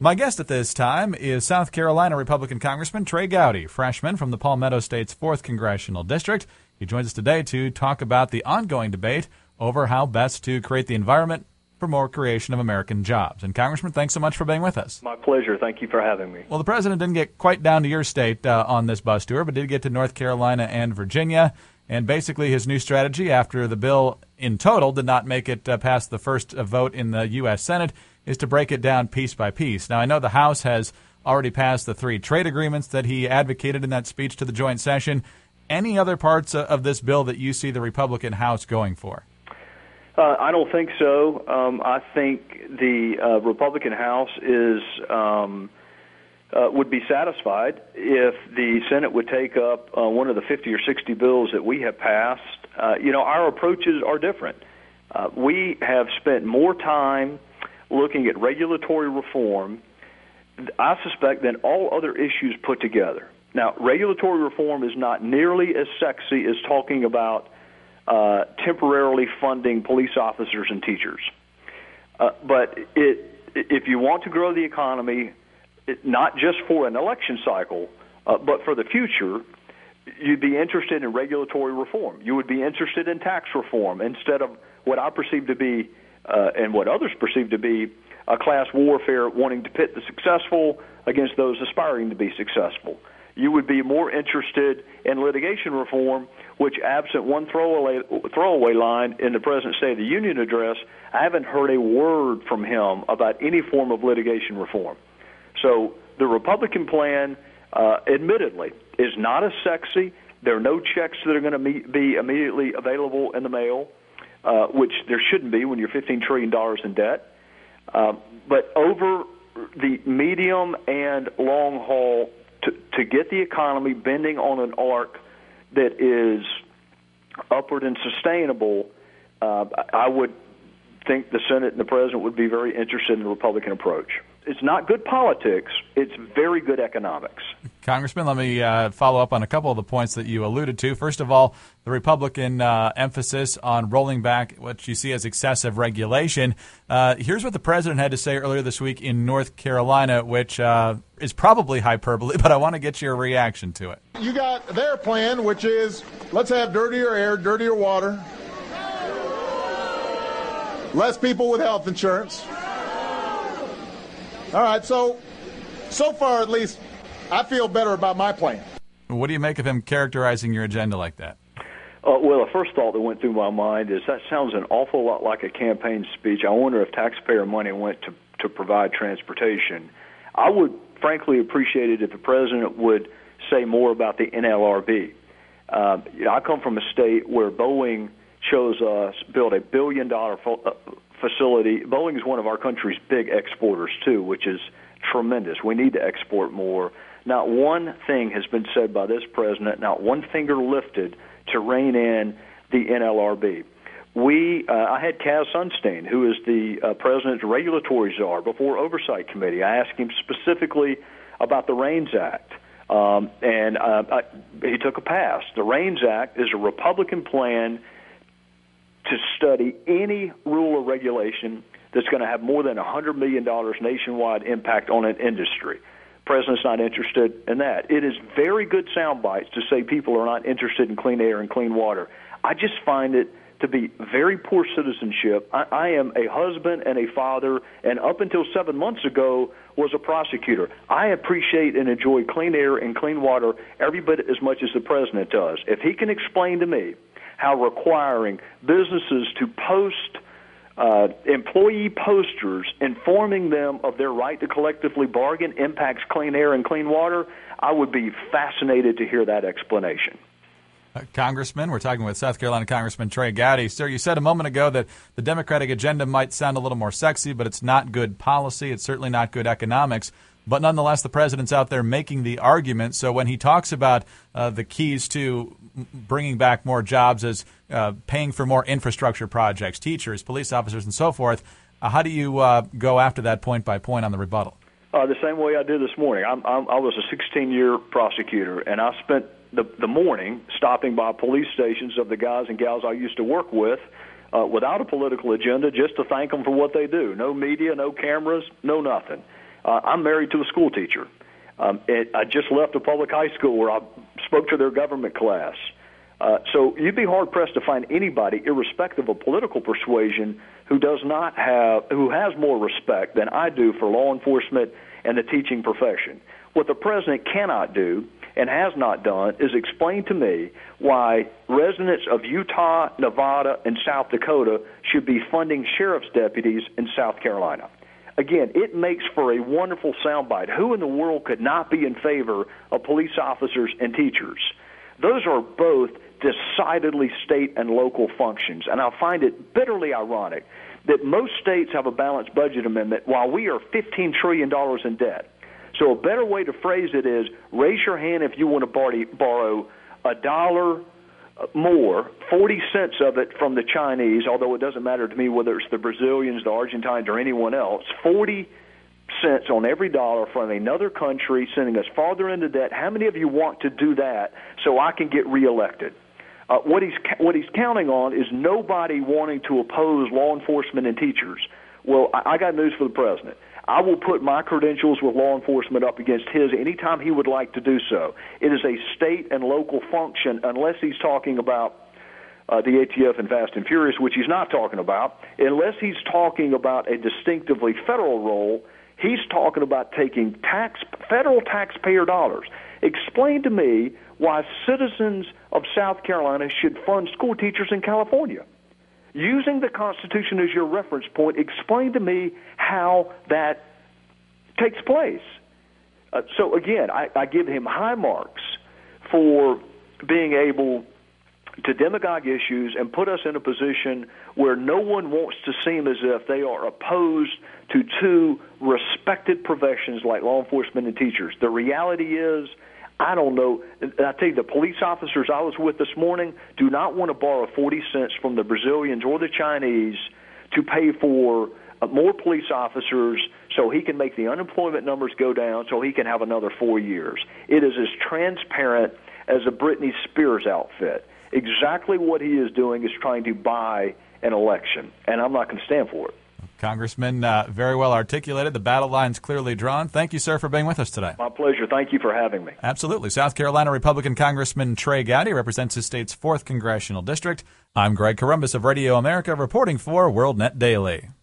My guest at this time is South Carolina Republican Congressman Trey Gowdy, freshman from the Palmetto State's 4th Congressional District. He joins us today to talk about the ongoing debate over how best to create the environment for more creation of American jobs. And Congressman, thanks so much for being with us. My pleasure. Thank you for having me. Well, the president didn't get quite down to your state on this bus tour, but did get to North Carolina and Virginia. And basically his new strategy after the bill in total did not make it past the first vote in the U.S. Senate is to break it down piece by piece. Now, I know the House has already passed the 3 trade agreements that he advocated in that speech to the joint session. Any other parts of this bill that you see the Republican House going for? I don't think so. I think the Republican House would be satisfied if the Senate would take up one of the 50 or 60 bills that we have passed. Our approaches are different. We have spent more time looking at regulatory reform, I suspect, than all other issues put together. Now, regulatory reform is not nearly as sexy as talking about temporarily funding police officers and teachers. But if you want to grow the economy, not just for an election cycle, but for the future, you'd be interested in regulatory reform. You would be interested in tax reform instead of what I perceive to be and what others perceive to be a class warfare wanting to pit the successful against those aspiring to be successful. You would be more interested in litigation reform, which, absent one throwaway line in the President's State of the Union address, I haven't heard a word from him about any form of litigation reform. So the Republican plan, admittedly, is not as sexy. There are no checks that are going to be immediately available in the mail, which there shouldn't be when you're $15 trillion in debt. But over the medium and long haul, to get the economy bending on an arc that is upward and sustainable, I would think the Senate and the President would be very interested in the Republican approach. It's not good politics. It's very good economics. Congressman, let me follow up on a couple of the points that you alluded to. First of all, the Republican emphasis on rolling back what you see as excessive regulation. Here's what the President had to say earlier this week in North Carolina, which is probably hyperbole, but I want to get your reaction to it. You got their plan, which is let's have dirtier air, dirtier water, less people with health insurance. All right, so far at least, I feel better about my plan. What do you make of him characterizing your agenda like that? Well, the first thought that went through my mind is that sounds an awful lot like a campaign speech. I wonder if taxpayer money went to provide transportation. I would frankly appreciate it if the President would say more about the NLRB. I come from a state where Boeing chose us build $1 billion facility. Boeing is one of our country's big exporters, too, which is tremendous. We need to export more. Not one thing has been said by this president, not one finger lifted to rein in the NLRB. I had Kaz Sunstein, who is the president's regulatory czar, before Oversight Committee. I asked him specifically about the REINS Act, and he took a pass. The REINS Act is a Republican plan to study any rule or regulation that's going to have more than $100 million nationwide impact on an industry. The President's not interested in that. It is very good sound bites to say people are not interested in clean air and clean water. I just find it to be very poor citizenship. I am a husband and a father, and up until 7 months ago was a prosecutor. I appreciate and enjoy clean air and clean water every bit as much as the President does. If he can explain to me how requiring businesses to post employee posters informing them of their right to collectively bargain impacts clean air and clean water, I would be fascinated to hear that explanation. Congressman, we're talking with South Carolina Congressman Trey Gowdy. Sir, you said a moment ago that the Democratic agenda might sound a little more sexy, but it's not good policy. It's certainly not good economics. But nonetheless, the president's out there making the argument. So when he talks about the keys to bringing back more jobs as paying for more infrastructure projects, teachers, police officers, and so forth, how do you go after that point by point on the rebuttal? The same way I did this morning. I was a 16-year prosecutor, and I spent the morning stopping by police stations of the guys and gals I used to work with without a political agenda, just to thank them for what they do. No media, no cameras, no nothing. I'm married to a school teacher. I just left a public high school where I spoke to their government class. So you'd be hard-pressed to find anybody, irrespective of political persuasion, who has more respect than I do for law enforcement and the teaching profession. What the president cannot do and has not done is explain to me why residents of Utah, Nevada, and South Dakota should be funding sheriff's deputies in South Carolina. Again, it makes for a wonderful soundbite. Who in the world could not be in favor of police officers and teachers? Those are both decidedly state and local functions, and I find it bitterly ironic that most states have a balanced budget amendment while we are $15 trillion in debt. So a better way to phrase it is, raise your hand if you want to borrow $1 more, 40 cents of it from the Chinese, although it doesn't matter to me whether it's the Brazilians, the Argentines, or anyone else, 40 cents on every dollar from another country sending us farther into debt. How many of you want to do that so I can get reelected? What he's counting on is nobody wanting to oppose law enforcement and teachers. Well, I got news for the president. I will put my credentials with law enforcement up against his anytime he would like to do so. It is a state and local function, unless he's talking about the ATF and Fast and Furious, which he's not talking about. Unless he's talking about a distinctively federal role, he's talking about taking federal taxpayer dollars. Explain to me why citizens of South Carolina should fund school teachers in California. Using the Constitution as your reference point, explain to me how that takes place. So again, I give him high marks for being able to demagogue issues and put us in a position where no one wants to seem as if they are opposed to two respected professions like law enforcement and teachers. The reality is, I don't know. I tell you, the police officers I was with this morning do not want to borrow 40 cents from the Brazilians or the Chinese to pay for more police officers so he can make the unemployment numbers go down so he can have another 4 years. It is as transparent as a Britney Spears outfit. Exactly what he is doing is trying to buy an election, and I'm not going to stand for it. Congressman, very well articulated. The battle line's clearly drawn. Thank you, sir, for being with us today. My pleasure. Thank you for having me. Absolutely. South Carolina Republican Congressman Trey Gowdy represents his state's 4th Congressional District. I'm Greg Corombos of Radio America reporting for WorldNet Daily.